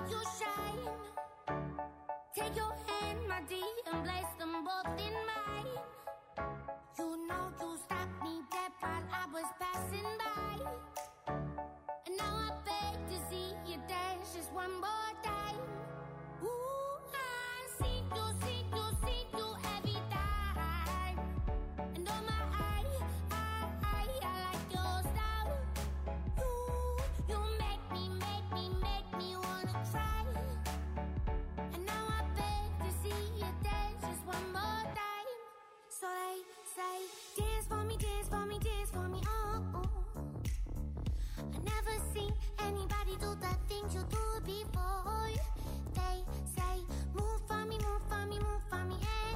you shine. Take your hand, my dear, and place them both in mine. You know you stopped me dead while I was passing by. And now I beg to see you dance just one more time. Ooh, I see you every time. And oh my, I like your style. You make me wanna try. And now I beg to see you dance just one more time. So they say, dance for me, dance for me, dance for me, oh. I never seen anybody do the things you do before. They say, move for me, move for me, move for me, eh.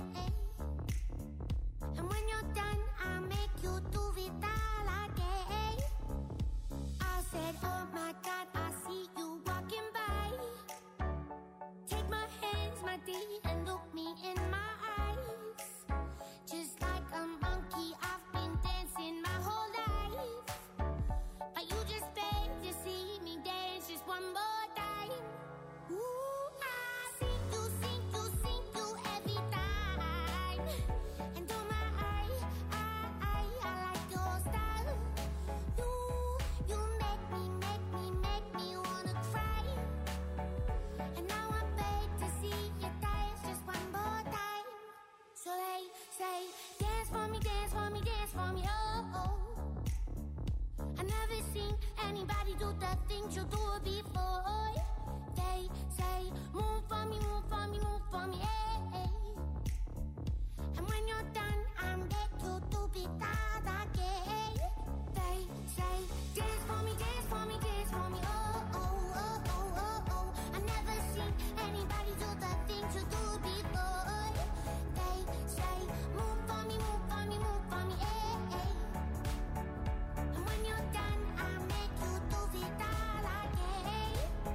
And when you're done, I'll make you do it all again. I said, oh my God, I see you walking by. Take my hands, my dear, and look me in my eyes. Just like a monkey, I've been dancing my whole life. But you just beg to see me dance just one more time. Ooh, I see you every time. And oh my, I like your style. You make me wanna cry. And now I beg to see you dance just one more time. So they say, dance for me, dance for me, dance for me, oh. I never seen anybody do the things you do before. They say, move for me, move for me, move for me, eh. And when you're done, I'll make you do it all again. They say, dance for me, dance for me, dance for me, oh. I never seen anybody do the things you do before. They say, move for me, move for me, move for me, eh. And when you're done, I'll make you do it all again.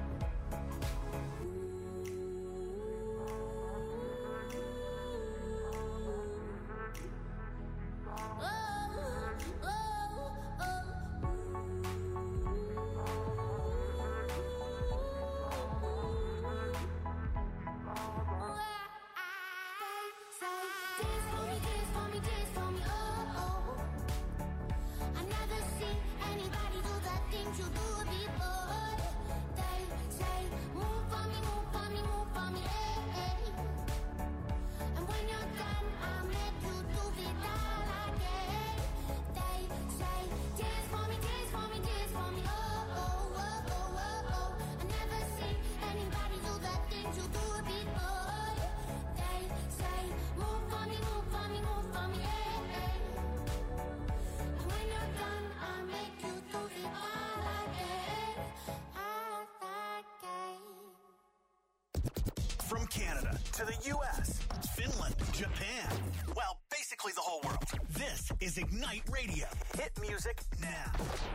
From Canada to the U.S., Finland, Japan, well, basically the whole world. This is Ignite Radio. Hit music now.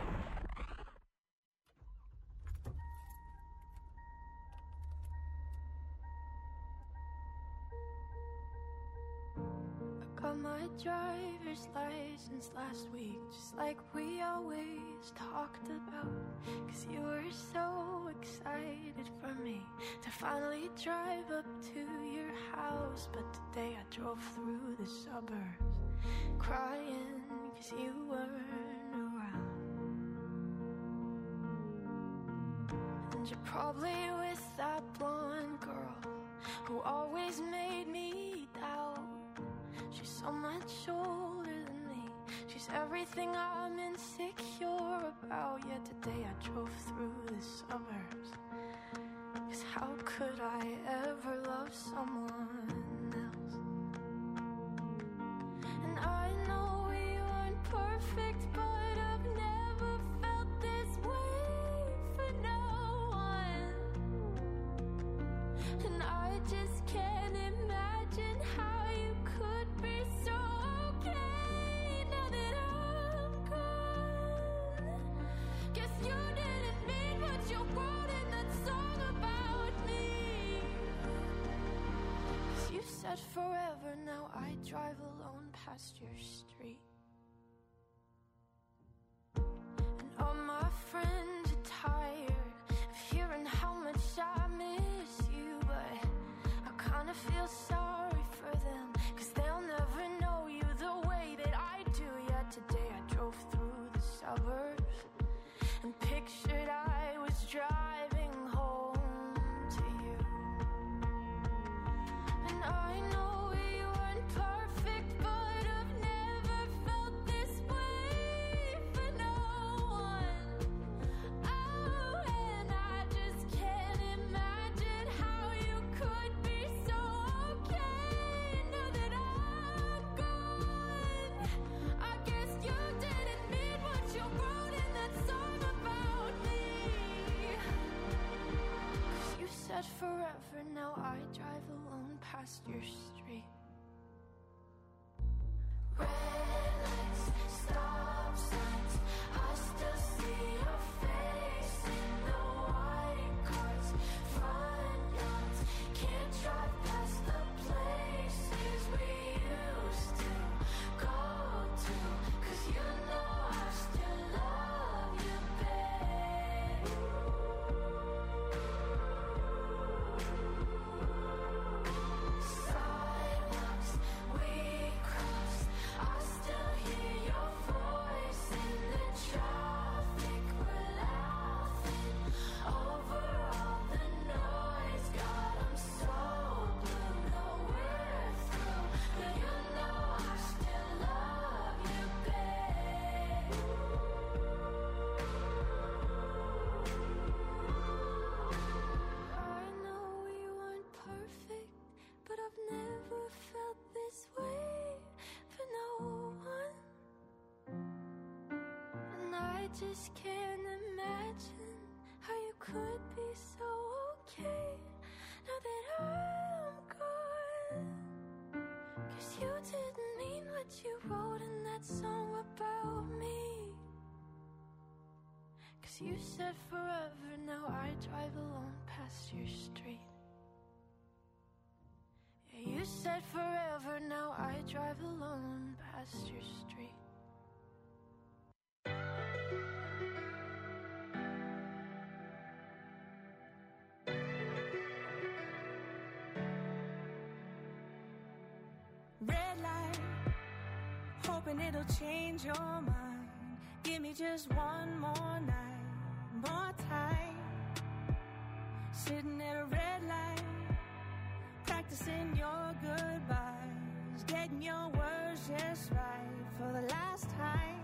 Got my driver's license last week, just like we always talked about. 'Cause you were so excited for me to finally drive up to your house. But today I drove through the suburbs crying 'cause you weren't around. And you're probably with that blonde girl who always made me doubt. She's so much older than me. She's everything I'm insecure about. Yet today I drove through the suburbs. 'Cause how could I ever love someone else? And I know we weren't perfect, but I've never felt this way for no one. And I just can't imagine how you could be so okay now that I'm gone. Guess you didn't mean what you wrote in that song about me. 'Cause you said forever, now I drive alone past your street. And all my friends are tired of hearing how much I miss Today I drove through the suburbs and pictured I was driving home to you. And I know we weren't perfect, but I've never felt this way for no one. Oh, and I just can't imagine how you could be so okay now that I'm gone. I guess you didn't mean what you wrote in that song about me. 'Cause you said forever, now I drive alone past your street. Red lights, stop signs, I still see your face in the white cars, front yards. Can't drive past the places we used to go to, 'cause you know I still love you, babe. Sidewalks we crossed, I still hear your voice in the traffic. We're laughing over all the noise. God, I'm so blue, know we're through, but you know I still love you, babe. I know we weren't perfect, but I've never felt this way for no one. And I just can't imagine how you could be so okay now that I'm gone. 'Cause you didn't mean what you wrote in that song about me. 'Cause you said forever, now I drive alone past your street. Yeah, you said forever, now I drive alone past your street. Red light, hoping it'll change your mind. Give me just one more night, more time. Sitting at a red light, practicing your goodbyes, getting your words just right for the last time.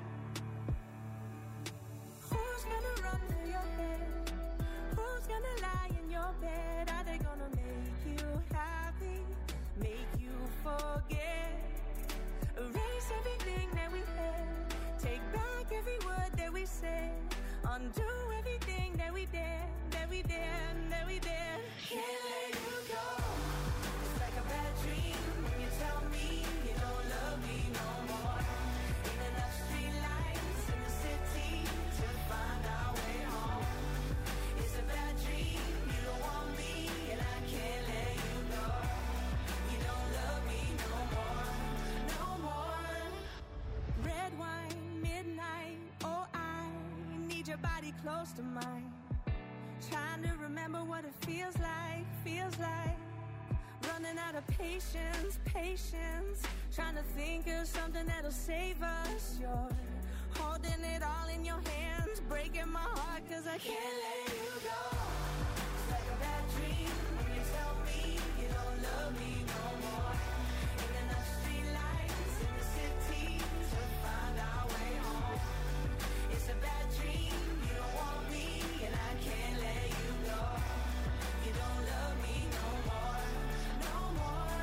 Who's gonna run through your head? Who's gonna lie in your bed? Are they gonna make you happy, make you forget? Erase everything that we had, take back every word that we said, undo everything that we did, that we did, that we did. Can't let you go. It's like a bad dream when you tell me you don't love me no more. Ain't enough street lights in the city to find our way home. It's a bad dream, you don't want me, and I can't let you go. You don't love me no more, no more. Red wine, midnight, oh I need your body close to mine. Trying to remember what it feels like, running out of patience, trying to think of something that'll save us. You're holding it all in your hands, breaking my heart 'cause I can't let you go. It's like a bad dream when you tell me you don't love me no more. Ain't enough street lights in the city to find our way home. It's a bad dream, you don't want me, and I can't let you go. You don't love me no more, no more.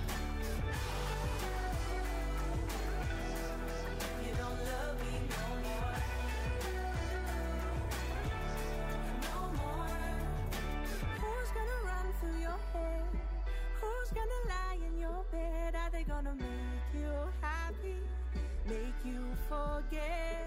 You don't love me no more, no more. Who's gonna run through your head? Who's gonna lie in your bed? Are they gonna make you happy, make you forget?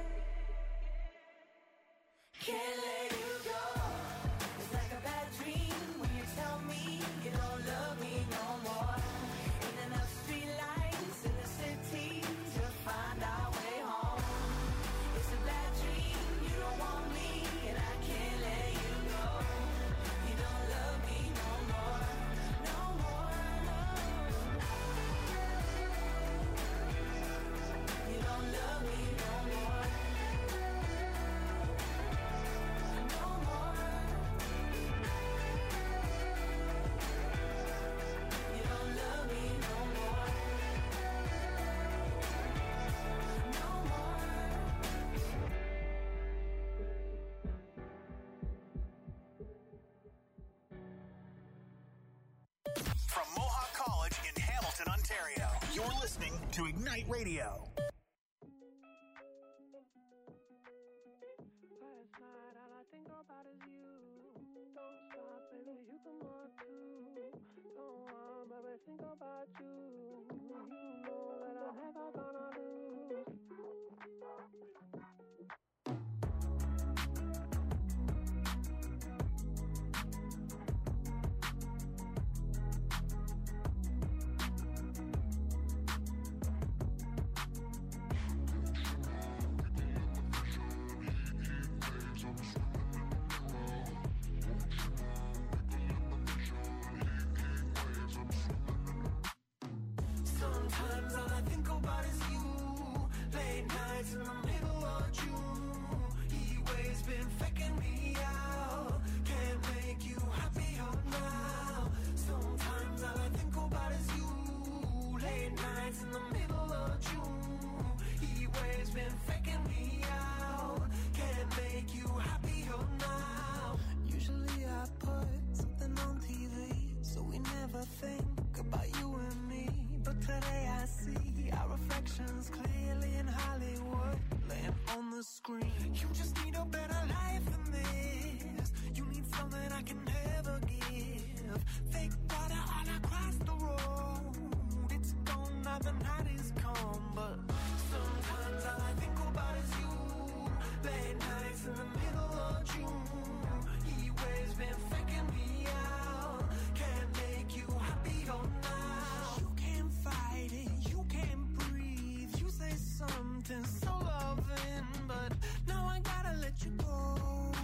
Can't let you go. It's like a bad dream when you tell me you don't love me no more. Ain't enough street lights in the city to find our way home. It's a bad dream, you don't want me, and I can't let you go. You don't love me no more, no more, no. You don't love me listening to Ignite Radio. Last night, all I think about is you. Don't stop, baby, you can walk too. Don't want, baby, think about you. You know that I'm never gonna lose. Sometimes all I think about is you. Late nights in the middle of June. He waves been faking me out. Can't make you happier now. Sometimes all I think about is you. Late nights in the middle of June. He waves been faking me out. Can't make you happier now. Usually I put something on TV, so we never think about you and me. But today I see our reflections clearly in Hollywood, laying on the screen. You just need a better life than this. You need something I can never give. Fake water all across the road. It's gone now, the night is come. But sometimes all I think about is you. Late nights in the middle of June. He waves been faking me out. Can't make you happier now. You can't fight it, you can't breathe. You say something so loving, but now I gotta let you go.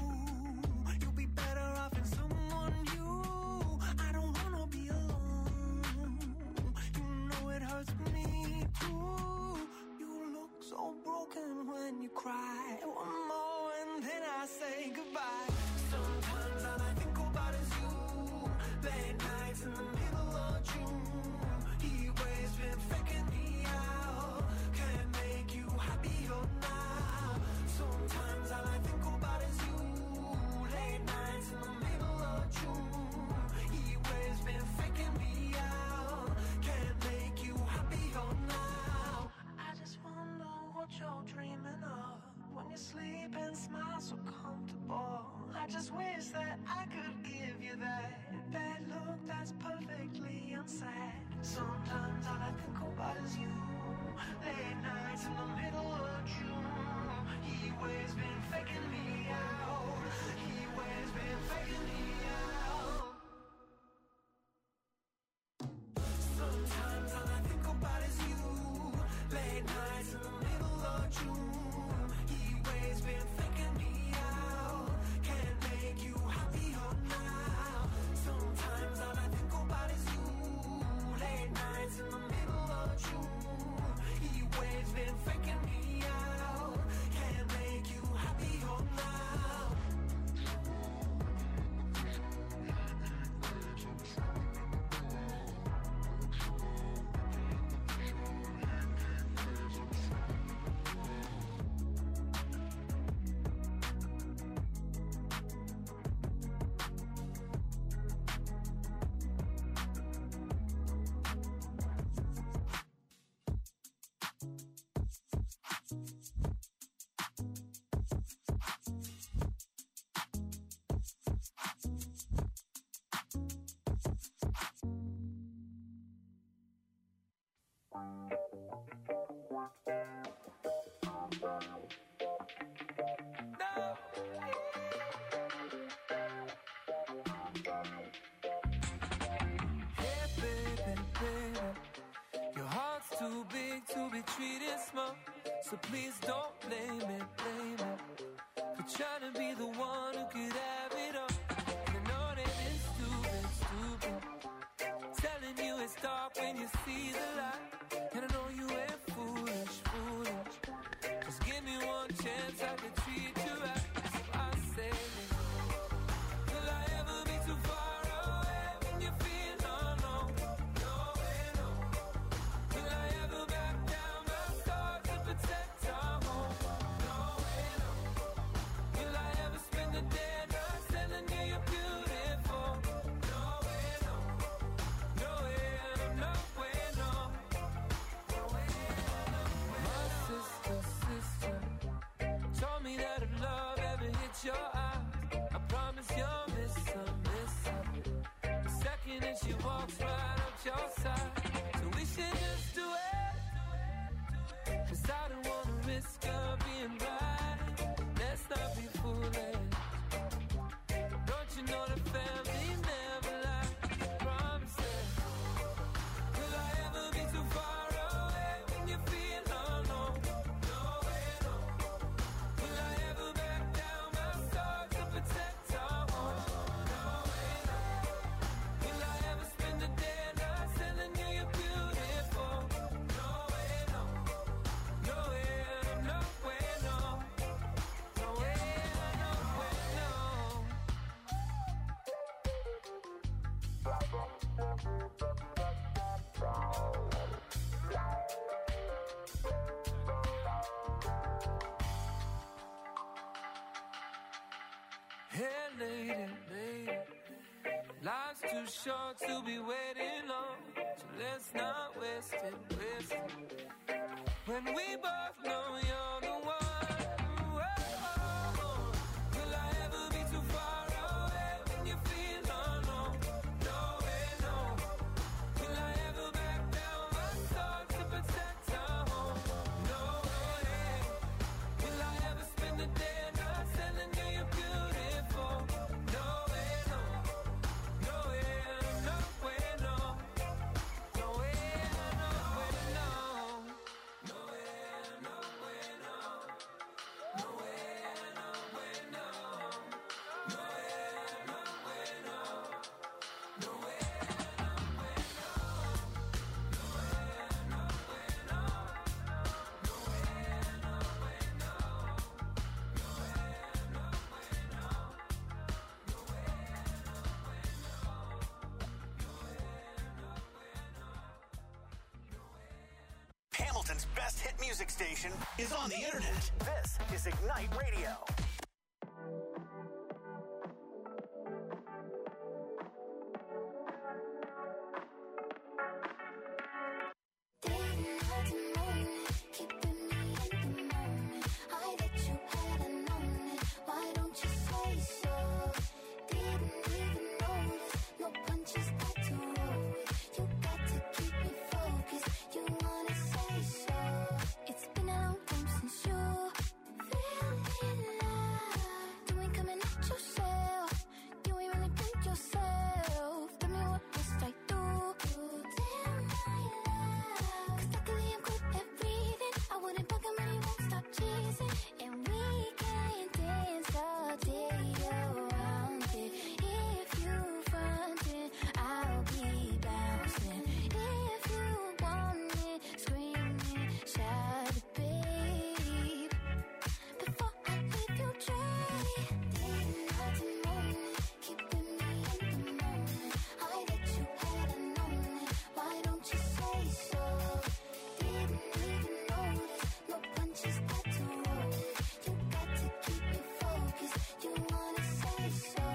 You'll be better off in someone new. I don't wanna be alone. You know it hurts me too. You look so broken when you cry. One more and then I say goodbye. Sometimes all I think about is you. Late nights in the middle of June. He waves been faking me out. Can't make you happier now. Sometimes all I think about is you. Late nights in the middle of June. He waves been faking me out. Can't make you happier now. I just wonder what you're dreaming of when you sleep and smile so comfortable. I just wish that I could give you that bad look that's perfectly unsaid. Sometimes all I think about is you. Late nights in the middle of June. He waves been faking me out. He waves been faking me out. Sometimes all I think about is you. Late nights in the middle of June. He waves been faking me out. Can't make you happier now. Sometimes all I think about is you. Late nights in the middle of June. He waves been faking me out. Can't make you happier now. Hey, baby, baby, your heart's too big to be treated small. So please don't blame it for trying to be the one who could have it all. You know that it's stupid, telling you it's dark when you see the light. And I know you ain't foolish. Just give me one chance, I can treat you right. So I say, will I ever be too far away when you feel alone? No way, no. Will I ever back down my stars to protect our home? No way, no. Will I ever spend the day not your eyes. I promise you'll miss her. The second that she walks right up your side. So we should just do it. 'Cause I don't wanna risk her being right. Let's not be foolish. Don't you know the family never lies? Promises. Will I ever be too far away when you feel alone? No way, no. Will I ever back down my soul to protect our home? No way, no. Will I ever spend a day not telling you you're beautiful? No way, no. No way, no way, no. No way, no way, no. Hey, lady, life's too short to be waiting on, so let's not waste it. When we both know you're the one. Whoa. Will I ever be too far away when you feel alone? No way, no. Will I ever back down my soul to protect our home? No way. Will I ever spend a day not telling you you're beautiful? No way, no. No way, no way, no. No way, no way, no. No way, no way, no. No way, no way, no. No way, no way, no. No way, no way, no. No way, no way, no. No way, no way, no. No way, no way, no. No way, Hamilton's best hit music station is on the internet. This is Ignite Radio. Keeping me in the moment. I bet you hadn't known it. Why don't you say so? Didn't even notice. No punches got to roll with. You got to keep me focused. You wanna say so? It's been a long time since you feel in love. You ain't coming at yourself. You ain't really think yourself. Tell me what must I do? Damn my love. 'Cause luckily I'm good at reading. I wouldn't bug him, but he won't stop teasing. And we can dance all day around it. If you front it, I'll be bouncing. If you want it, scream it, shout it, babe. Before I leave you dry, didn't have to moment, keeping me in the moment. I bet you hadn't known it. Why don't you say so? Didn't even notice. No punches got to roll with. You got to keep me focused. You wanna say so?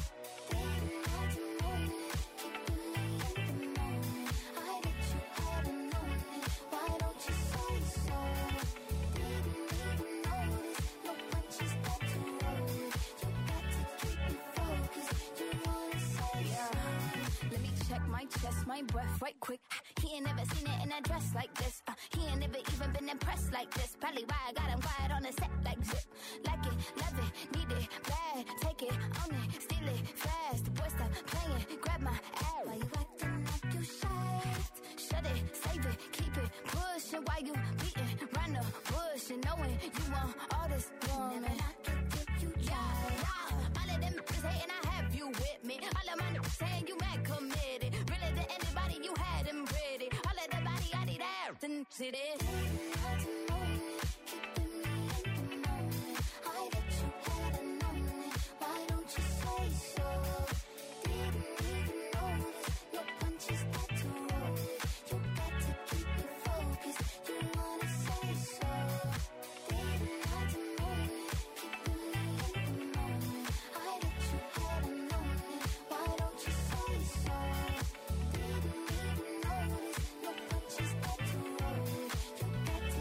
Didn't have to moment, keeping me in the moment. I bet you hadn't known it. Why don't you say so? Didn't even notice. No punches got to roll with. You got to keep me focused. You wanna say so? Let me check my chest, my breath right quick. He ain't never seen it in a dress like this. He ain't never even been impressed like this. Probably why I got him quiet on the set like zip. Like it, love it, need it, bad. Take it, own it, steal it, fast. The boy stop playing, grab my ass. Why you acting like you shy? Shut it, save it, keep it pushing while you beating round the bush and knowing you want all this woman. Never knock it till you Yeah, try. yeah. All of them is hating, I have you with me. All of my niggas saying you mad committed. Really to anybody, you had them ready. All of the body, I need intensity. Didn't have to moment, keeping me in the moment. I bet you hadn't known it. Why don't you say so? Didn't even notice. No punches got to roll with. You got to keep me focused. You wanna say so? Didn't have to moment, keeping me in the moment. I bet you hadn't known it. Why don't you say so? Didn't even notice. No punches got to roll with. You got to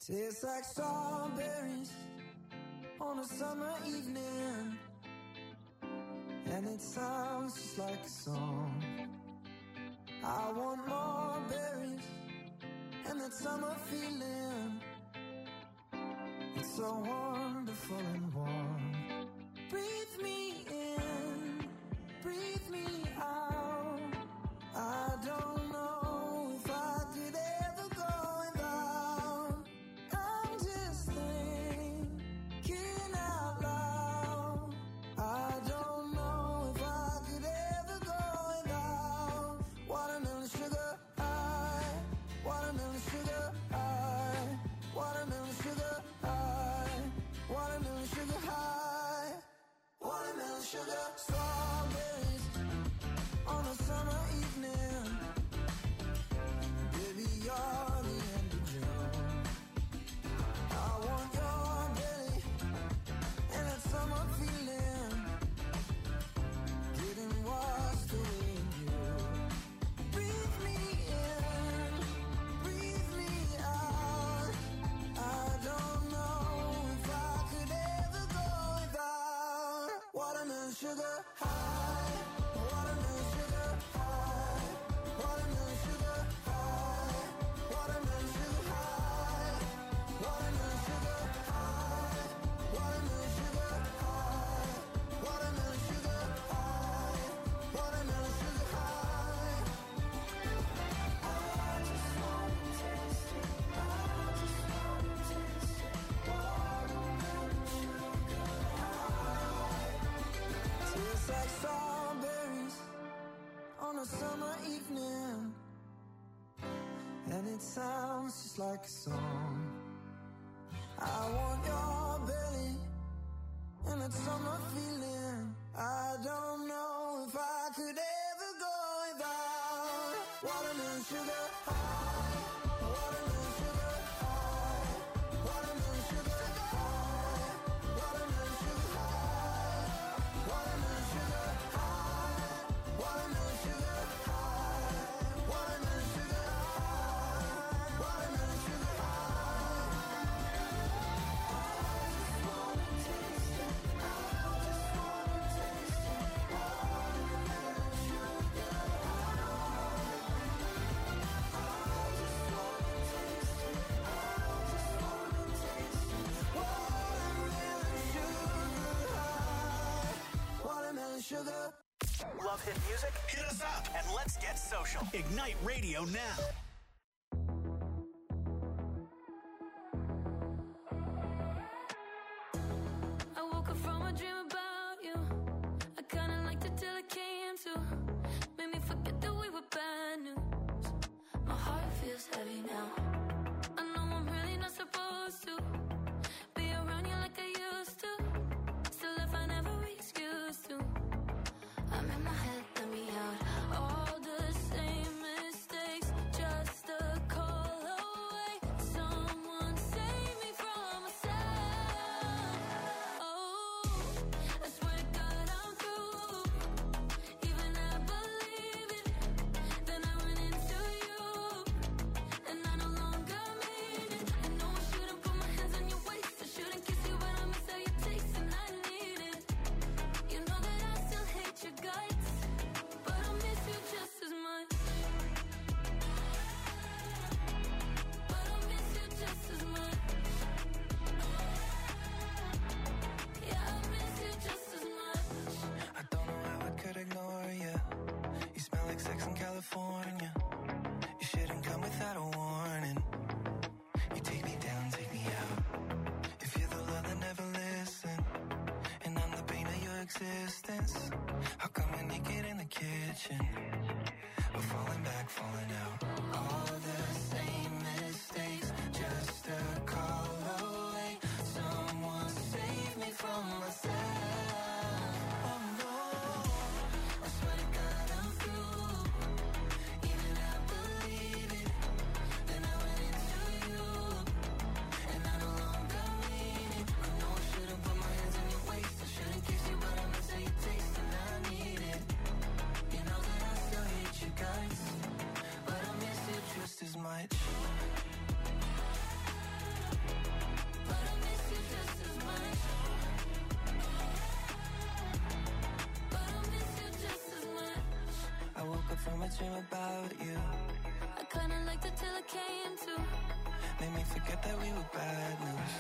Tastes like strawberries on a summer evening, and it sounds just like a song. I want more berries and that summer feeling. It's so wonderful and warm. Breathe me in, breathe me out. I don't know if I could ever go without. I'm just thinking out loud. I don't know if I could ever go without. Watermelon sugar high, watermelon sugar high, watermelon sugar high, watermelon sugar high, watermelon sugar. Strawberries on a summer evening. Baby, you're the end of June. I want your belly and that summer feeling, getting washed away in you. Breathe me in, breathe me out. I don't know if I could ever go without. Watermelon sugar high, watermelon sugar high, watermelon sugar high, watermelon sugar high, watermelon sugar high, watermelon sugar high, watermelon sugar high, watermelon sugar high. I just wanna taste it, I just wanna taste it. Watermelon sugar high. Tastes like strawberries on a summer evening, and it sounds just like a song. I want your belly and that summer feeling. I don't know if I could ever go without. Watermelon sugar high, watermelon sugar high, watermelon sugar high, watermelon sugar high, watermelon sugar high, watermelon sugar high, watermelon sugar high, watermelon sugar high. I just wanna taste it, I just wanna taste it. Watermelon sugar high. I just wanna taste it, I just wanna taste it. Watermelon sugar high, watermelon sugar. Love hit music? Hit us up and let's get social. Ignite Radio now. I woke up from a dream about you. I kinda liked it till it came to. Made me forget that we were bad news. My heart feels heavy now. I know I'm really not supposed to be around you like I used to. Still I find every excuse to. I'm in my head, let me out. All the same mistakes, just a call away. Someone save me from myself. Oh, I swear to God I'm through. Even I believe it. Then I run into you, and I no longer mean it. I know I shouldn't put my hands on dream about you. I kinda liked it till it came to. Made me forget that we were bad news.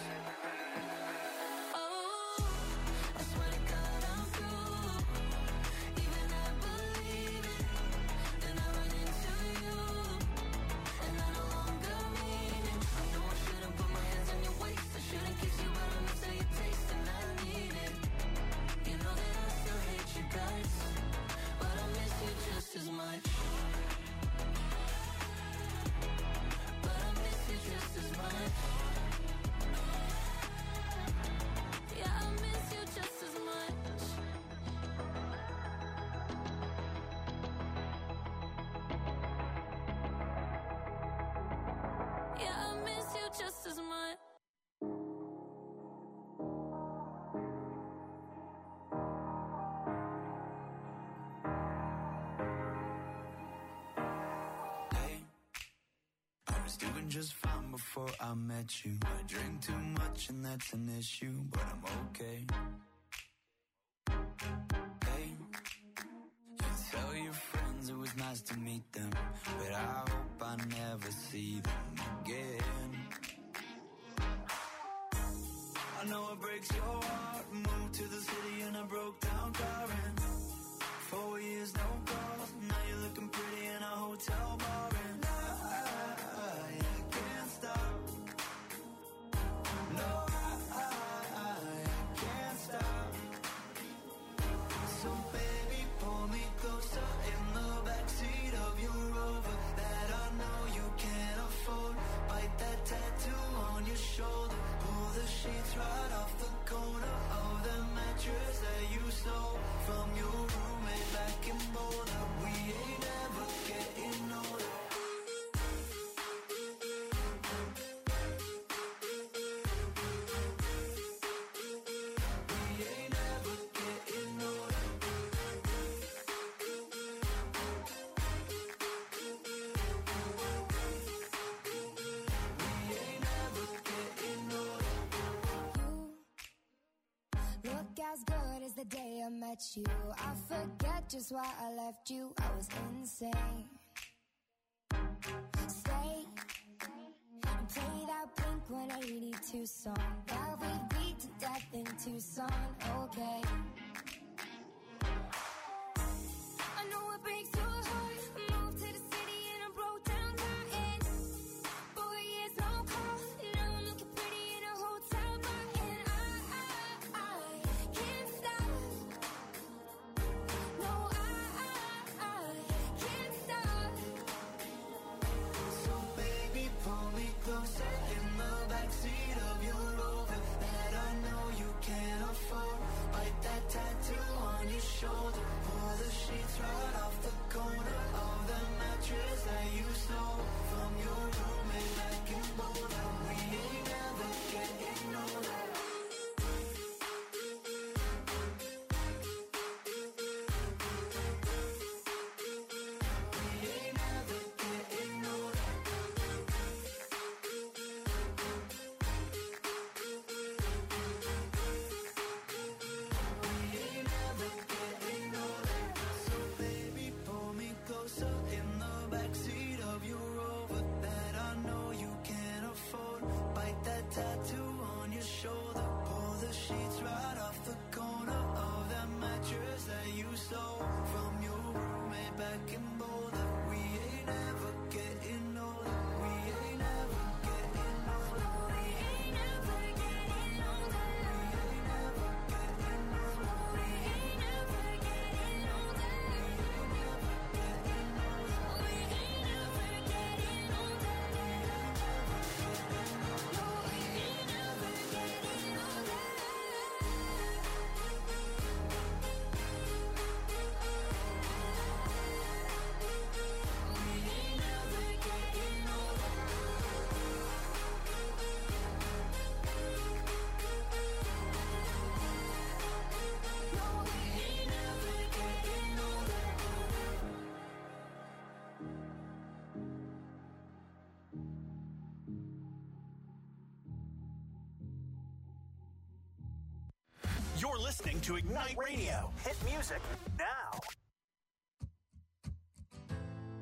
Oh, I swear to God I'm through. Even I believe it. Then I run into you, and I no longer mean it. I know I shouldn't put my hands on your waist. I shouldn't kiss you, but I miss how you taste, and I need it. You know that I still hate you guys, but I miss you just as much. But I miss you just as much. Yeah, I miss you just as much. Yeah, I miss you just as much. Hey, I was doing just fine before I met you. I drink too much and that's an issue, but I'm okay. Hey, you tell your friends it was nice to meet them, but I hope I never see them again. I know it breaks your heart. Moved to the city and I broke down crying. 4 years, no calls. Now you're looking pretty in a hotel bar, and I can't stop. No, I can't stop. So baby, pull me closer in the backseat of your Rover that I know you can't afford. Bite that tattoo on your shoulder. Pull the sheets right off the corner of the mattress that you stole from your roommate back in Boulder. We ain't ever getting older. We ain't ever getting older. We ain't ever getting older. You look as good as the day I met you. I forget just why I left you. I was insane. Stay and play that Blink 182 song. Yeah, we beat to death in Tucson. Okay. I know it breaks your heart. I moved to the city and I broke down crying. 4 years, no call. Now I'm looking pretty in a hotel bar, and I can't stop. No, I can't stop. So baby, pull me closer in the backseat of your Rover that I know you can't afford. Bite that tattoo on your shoulder. Pull the sheets right off the corner of the mattress that you stole from your roommate back in Boulder. We ain't never getting older. We ain't never getting older. We ain't never getting older. So baby, pull me closer in the backseat of your Rover that I know you can't afford. Bite that tattoo on your shoulder. Pull the sheets right off the corner of that mattress that you stole from your roommate back in Boulder. We ain't never getting older. We ain't never getting older. We ain't never getting older. We ain't never getting older. We ain't never getting older. We ain't never getting older. No, we ain't never getting older. You're listening to Ignite Radio. Hit music now.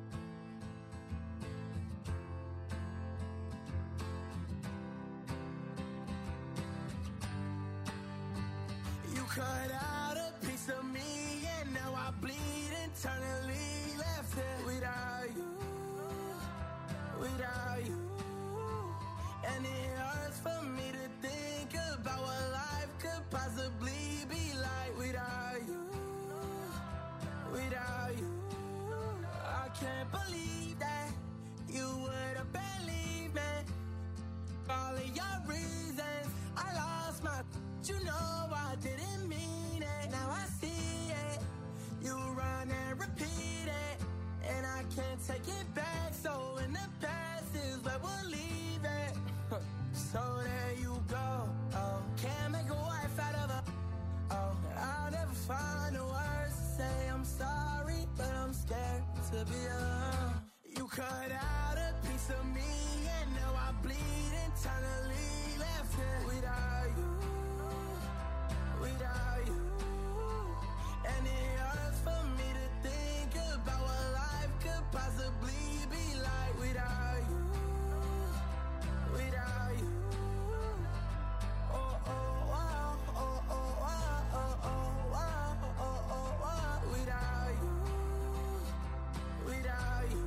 cut out a piece of me, and now I bleed internally. Left here without you, without you. And it hurts for me to think about what life could possibly be like without you, without you. I can't believe that you would have believed me. All of your reasons, I lost my. You know I didn't mean it. Now I see it. You run and repeat it, and I can't take it back. So in the past is where we'll leave it. So there you go. Oh, can't make a wife out of her. Oh, I'll never find the words to say I'm sorry, but I'm scared to be alone. You cut out a piece of me, and now I bleed internally. Left here without you, without you. And it hurts for me to think about what life could possibly be like without you, without you. Oh, oh, wow, oh, oh, wow, oh, oh, wow, oh, oh, wow, without you, without you.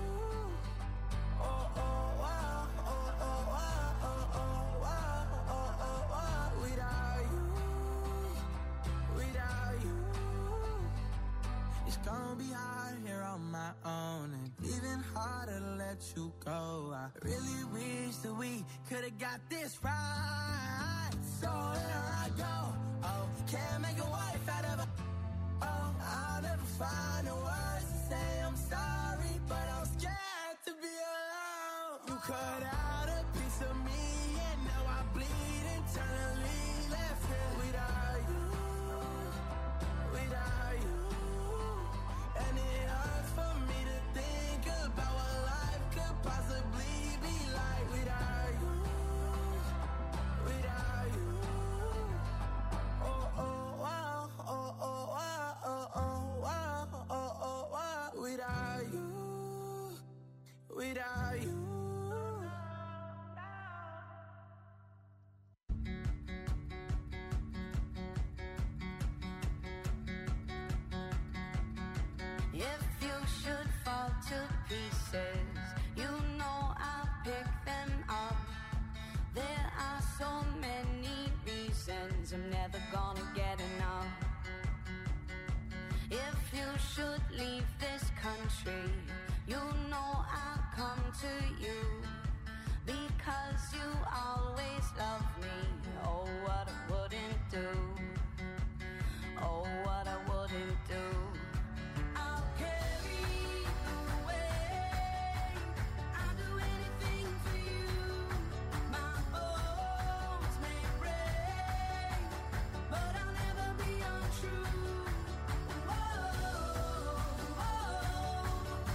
Oh, oh, wow, oh, oh, wow, oh, oh, wow, oh, oh, wow, without you, without you. It's gonna be hard here on my own, and even harder to let you go. I really wish that we could've got this right. So here I go. Oh, can't make a wife out of her. Oh, I'll never find the words to say I'm sorry, but I'm scared to be alone. You cut out a piece of me, and now I bleed internally. Left here without you, without you. And it hurts for me to think about what life could possibly be like without you, without you. Oh, oh, wow, oh, oh, wow, oh, oh, wow, oh, oh, wow, without you, without you. If you should fall to pieces, you know I'll pick them up. There are so many reasons I'm never gonna get enough. If you should leave this country, you know I'll come to you, because you always love me. Oh, what I wouldn't do. Oh, what I wouldn't do. I'll carry you away. I'll do anything for you. My bones may break, but I'll never be untrue. Oh, oh, oh.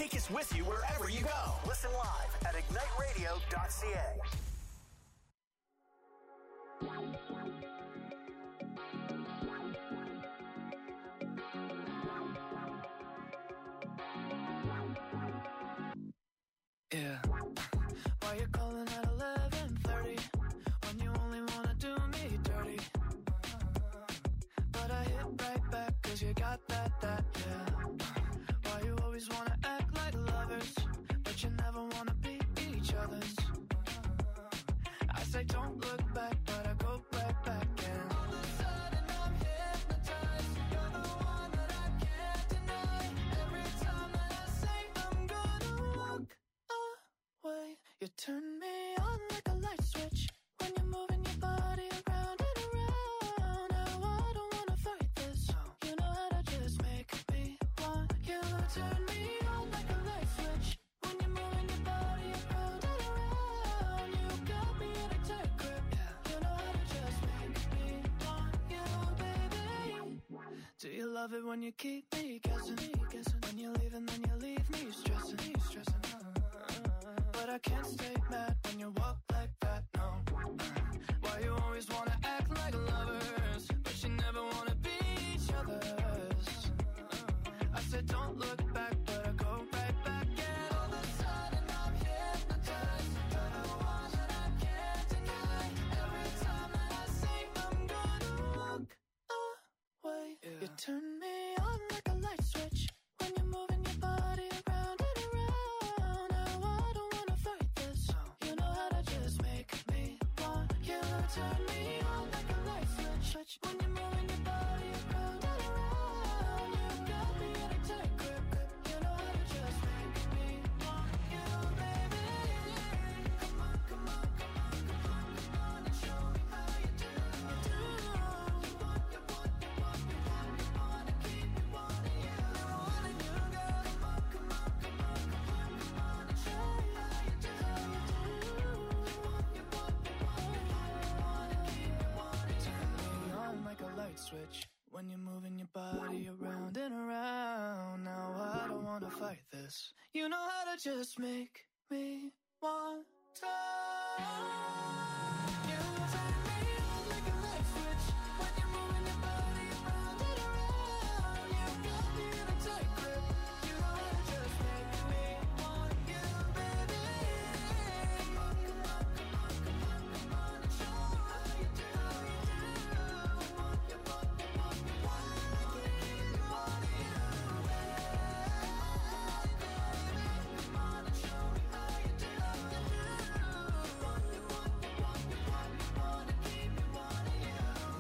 Take us with you wherever you go. Listen live at igniteradio.ca. Yeah. Why you calling at 11:30 when you only wanna do me dirty? But I hit right back 'cause you got that, yeah. Why you always wanna act like lovers, but you never wanna be each other's? I say don't look back, but I go right back and all of a sudden I'm hypnotized. You're the one that I can't deny. Every time that I say I'm gonna walk away, you turn me on like a light switch when you're moving your body around and around. Now I don't wanna fight this. You know how to just make me want you. Turn me on like a light switch when you're moving your body around and around. You got me in a tight grip. You know how to just make me want you, baby. Do you love it when you keep me guessing? When you leave and then you leave me stressing. But I can't stay mad when you walk like that, no. Why you always wanna act like lovers, but you never wanna be each other's? I said don't look back, but I go right back and all of a sudden I'm hypnotized. You're the one that I can't deny. Every time that I say I'm gonna walk away, you turn me on like a light switch when you're moving your body around and around. Now I don't wanna fight this. You know how to just make me want you. Turn me on like a light switch when you're moving your body around and around. You got me in a tight grip. You know how to just make me want you, baby. Come on, come on, come on, come on, come on and show me how you do. You want, you want, you want, you want, you want to keep me wanting you. Wanting you, girl. Come on, come on, come on, come on, come on and show me how you do. You want, you want, you want, you want, you want to keep me wanting you. Turn me on like a light switch when you're moving your body around and around. Now I don't wanna fight this. You know how to just make me want to. You turn me on like a light switch when you're moving your body around and around. You got me in a tight grip. You know how to just make me want you, baby. Come on, come on, come on, come on, come on and show me how you do. You want, you want, you want, you want to keep me wanting you. Come on and show me how you do. You want, you want, you want, you want, you want to keep me wanting you.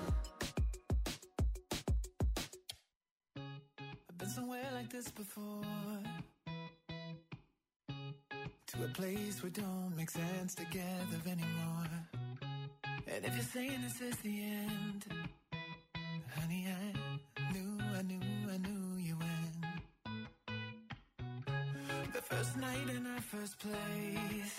I've been somewhere like this before, to a place where don't make sense together anymore. And if you're saying this is the end, honey, I knew you when. The first night in our first place,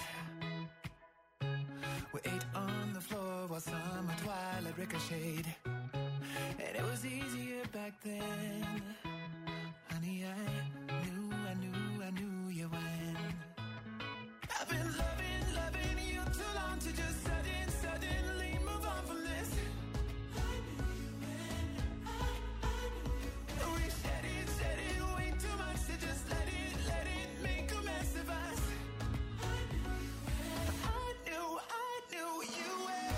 we ate on the floor while summer twilight ricocheted. And it was easier back then. Honey, I knew you when. I've been loving you too long to just suddenly move on from this. I knew you when. We said it way too much to just let it make a mess of us. I knew you when. I knew you when.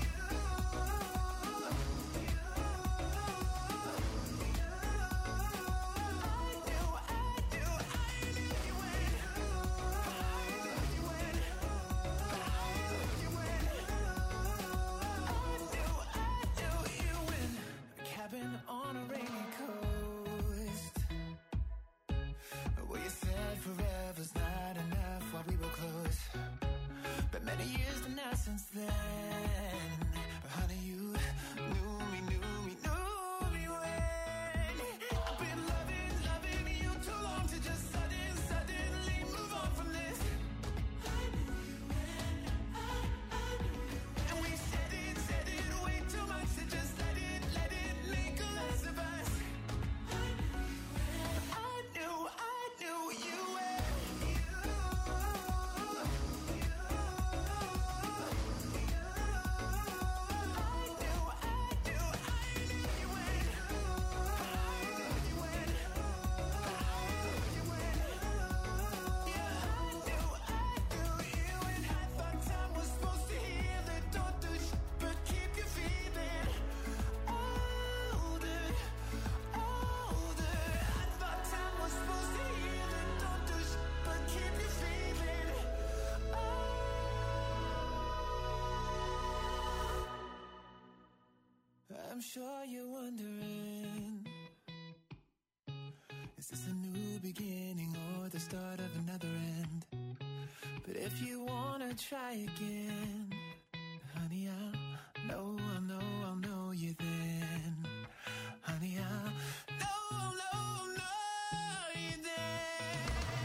On a rainy coast, where you said forever's not enough while we were close. But many years to now since then. But honey, you knew me when. I've been loving you too long to just suddenly move on from this. I knew you when. I knew you when. And we said it way too much to just let it make a mess of us. I knew you when. I knew you when. I'm sure you're wondering, is this a new beginning or the start of another end? But if you wanna try again, honey, I'll know you then. Honey, I'll know you then.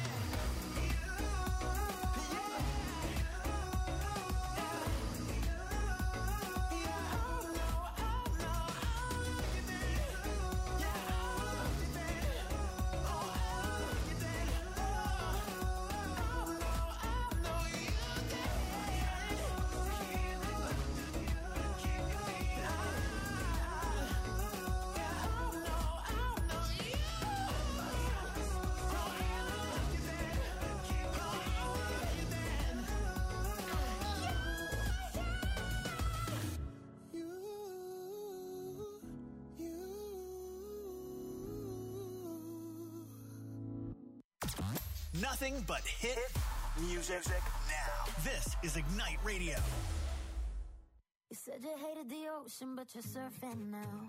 Nothing but hit music now. This is Ignite Radio. You said you hated the ocean, but you're surfing now.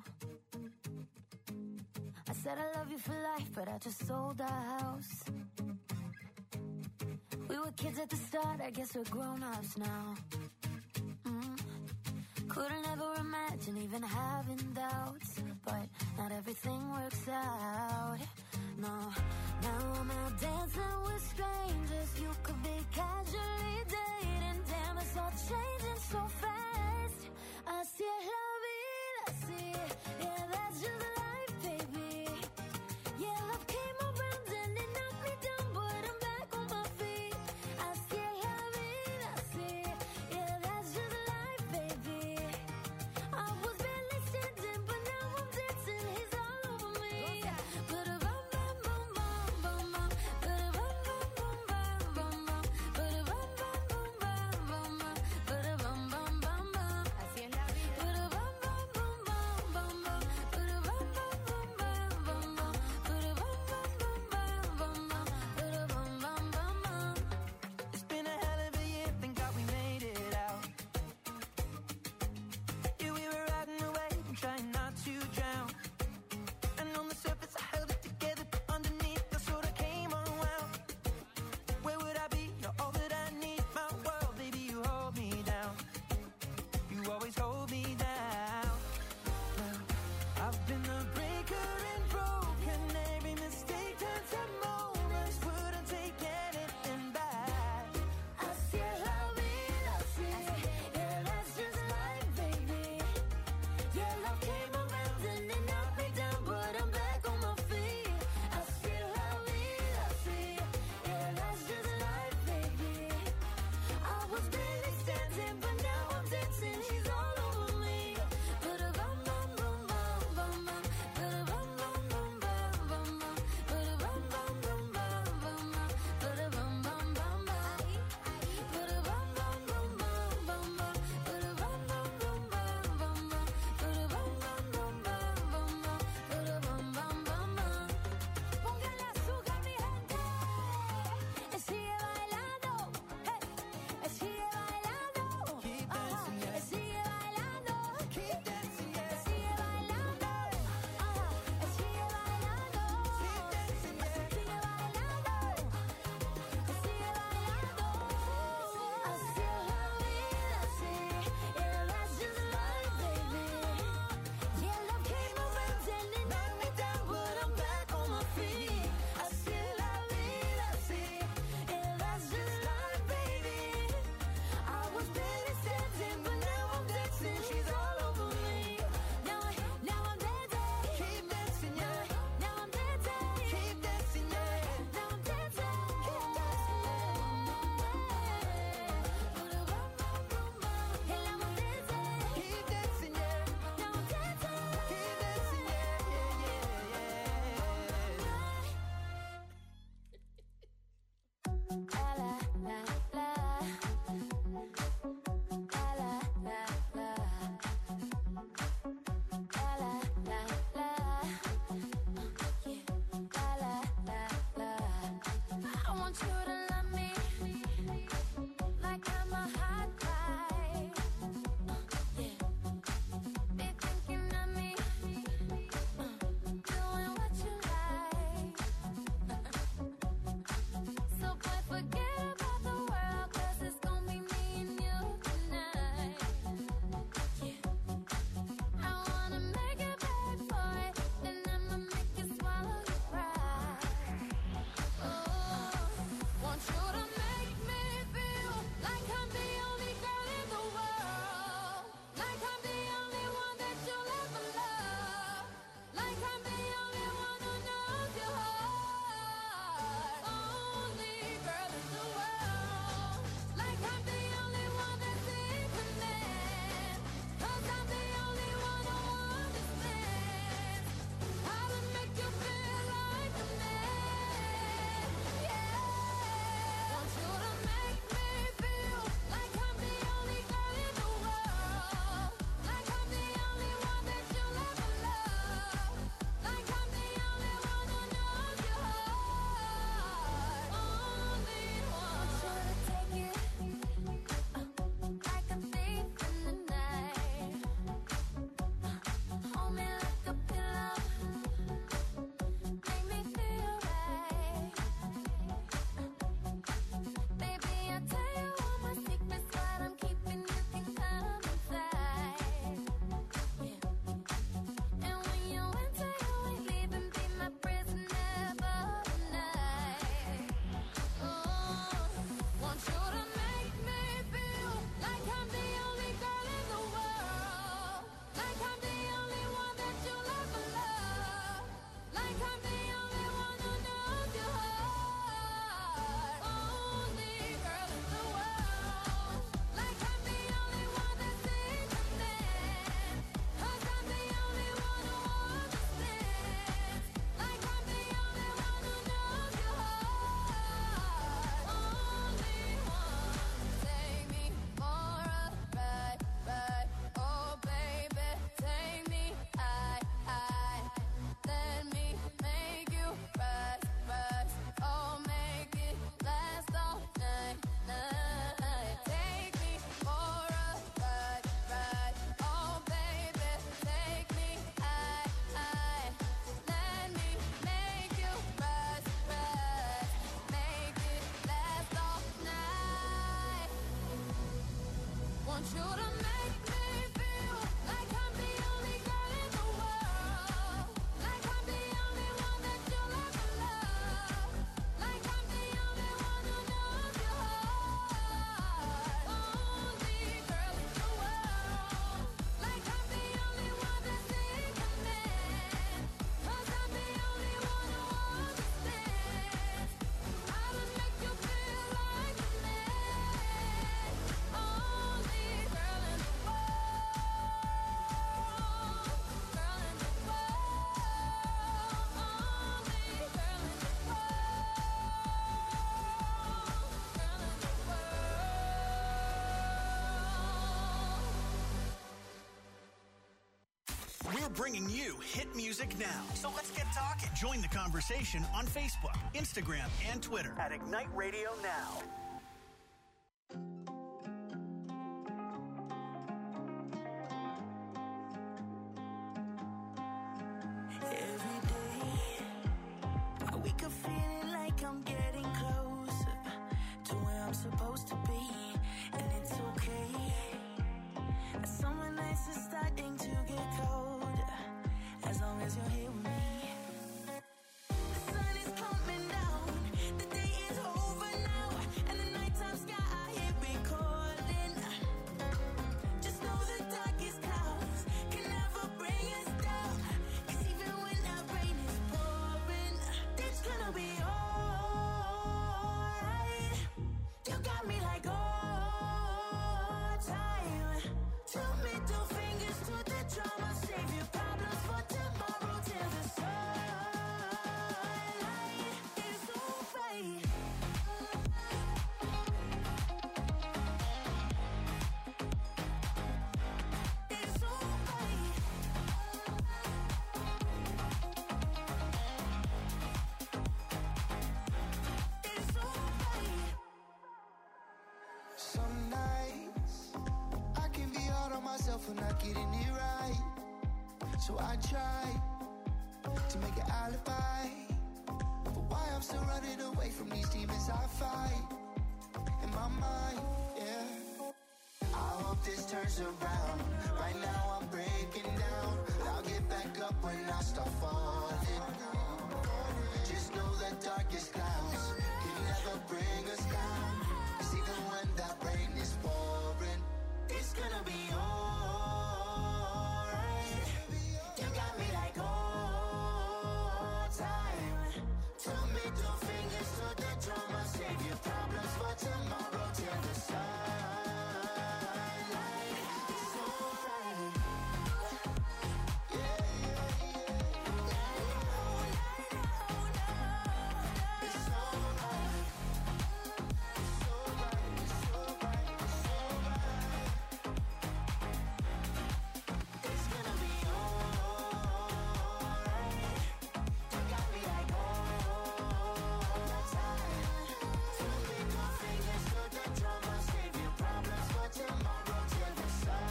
I said I love you for life, but I just sold our house. We were kids at the start, I guess we're grown-ups now. Couldn't ever imagine even having doubts, but not everything works out. No, now I'm out dancing with strangers. You could be casually dating. Damn, it's all changing so fast. Así es la vida, así. Yeah, that's just life, baby. Yeah, love came around and it knocked me down, but I'm back on my feet. Así es la vida, así. Yeah, that's just life, baby. I was barely standing, but now I'm dancing. He's all over me. But Be thinking of me forget about the world, 'cause it's gonna be me and you tonight. Yeah. I wanna make it back for it, then I'ma make you swallow your pride. Oh, want you to make me feel like I'm the only girl in the world, like I'm the only one that you'll ever love, like I'm the only one who knows your heart. Only girl in the world, like I'm the only one that's in command, 'cause I'm the only one who understands how to make you feel like a man. Yeah, want you to make me feel like I'm the only girl in the world, like I'm the only one that you'll ever love, like I'm the only one who knows your heart. Only one. Want you to take it like a thief in the night. Hold me like a pillow, make me feel right. Baby, I'll tell you all my secrets, what I'm keeping, you can come inside. Yeah. And when you enter, you ain't leaving, be my prisoner for the night. Oh, want you to make me feel like I'm the only girl in the world, like I'm the only one that you'll ever love, like I'm the only one who knows your heart. Only girl in the world, like I'm the only one that's in command, 'cause I'm the only one who understands, like I'm the only one who knows your heart. Only one. Take me for a ride, ride. Oh baby, take me high, high. Let me make you rise, rise. Oh, make it last all night, night. Take me for a ride, ride. Oh baby, take me high, high. Let me make you rise, rise. Make it last all night. Want you to make me feel like I'm the only girl in the world, like I'm the only one that you'll ever love, like I'm the only one who knows your heart. Only girl in the world, like I'm the only one that's in command, 'cause I'm the only one who understands how to make you feel like a man. Only girl in the world, girl in the world, only girl in the world, girl in the world. We're bringing you hit music now. So let's get talking. Join the conversation on Facebook, Instagram, and Twitter at Ignite Radio Now. Every day, I wake up feeling like I'm getting closer to where I'm supposed to be, and it's okay. Summer nights are starting to get colder, as long as you're here with me. The sun is coming down, the day is over now, and the nighttime sky here recording. Just know the darkest clouds can never bring us down, 'cause even when the rain is pouring, it's gonna be alright. You got me like all time. Two middle fingers to the drama, save your problems for tomorrow till the sunlight is alright. It's alright. It's alright. Some nights I can be hard on myself for not getting it right. So I try to make an alibi for why I'm still running away from these demons I fight. comes around. Right now I'm breaking down, but I'll get back up when I start falling. Just know the darkest clouds can never bring us down. 'Cause even when that rain is pouring, it's gonna be alright. You got me like all time. Two middle fingers to the drum. I'll save your problems for tomorrow till the sunlight. It's alright. Yeah, yeah, yeah. It's alright. It's alright. It's alright. It's alright. It's gonna be alright. You got me like all the time. Two middle fingers to the drum. I'll save your problems for tomorrow till the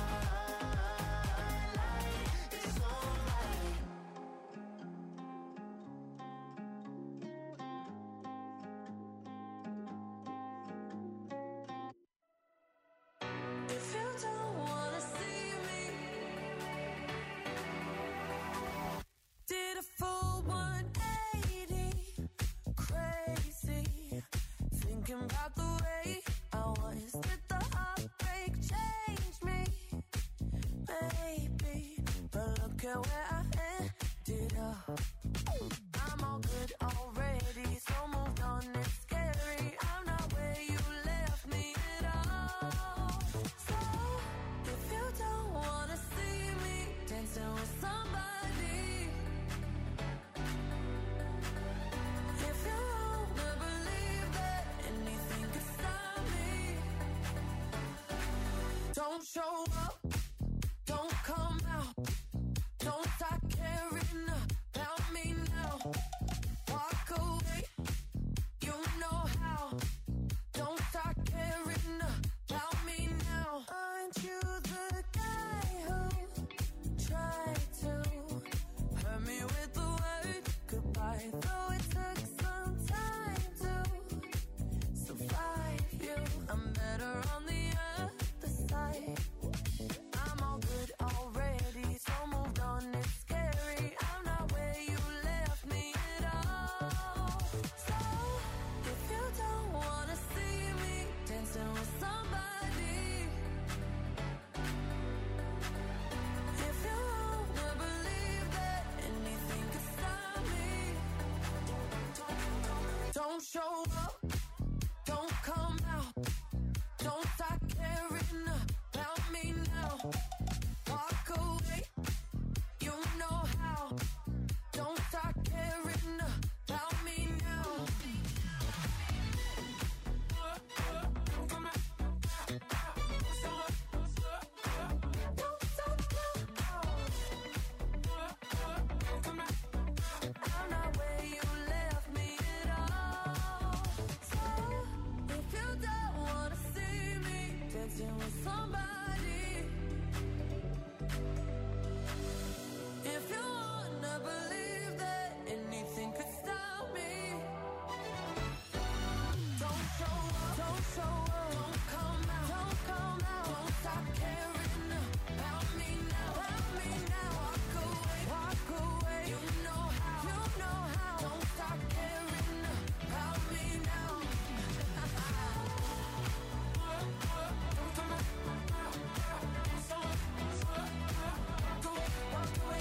sunlight. It's alright. If you don't wanna see me, did a full 180, crazy, thinking about the way I was. Did the heartbreak change me? Maybe, but look at where I ended up. I'm all good already, so moved on, it's scary. I'm not where you left me at all. So, if you don't wanna see me dancing with somebody, if you wanna believe that anything could stop me, don't show up, don't come out, don't start caring about me now. Walk away, you know how. Don't start caring about me now. Aren't you the guy who tried to hurt me with the word goodbye? Though it took some time to survive you, I'm better on the other side. I'm all good already, so moved on, it's scary. I'm not where you left me at all. So, if you don't wanna see me dancing with somebody, if you wanna believe that anything could stop me, don't show up, don't come out, don't start caring about me now. Walk away, you know how. Don't start caring about me now. Don't stop now. I'm not where you left me at all. So, if you don't wanna see me dancing with somebody, if you wanna believe that anything could stop me, don't show up, don't show up, don't come out, don't come out, don't stop caring about me now, walk away, you know how, don't stop caring about me now. Walk away.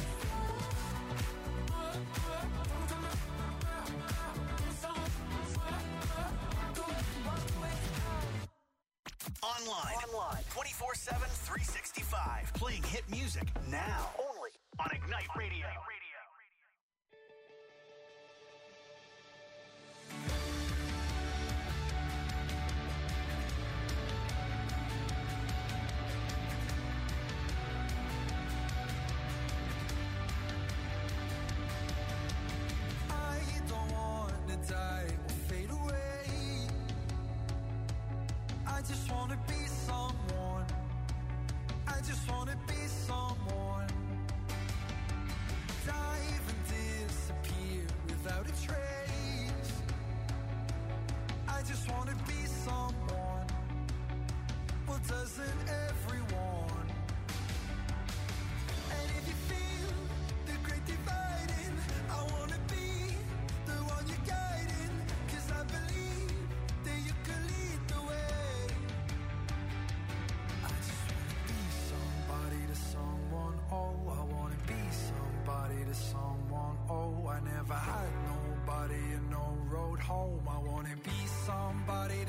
Online 24/7, 365. Playing hit music now. Only on Ignite Radio. I don't wanna die or fade away. I just wanna be someone. I just wanna be someone. Dive and disappear without a trace. I just wanna be someone. Well, doesn't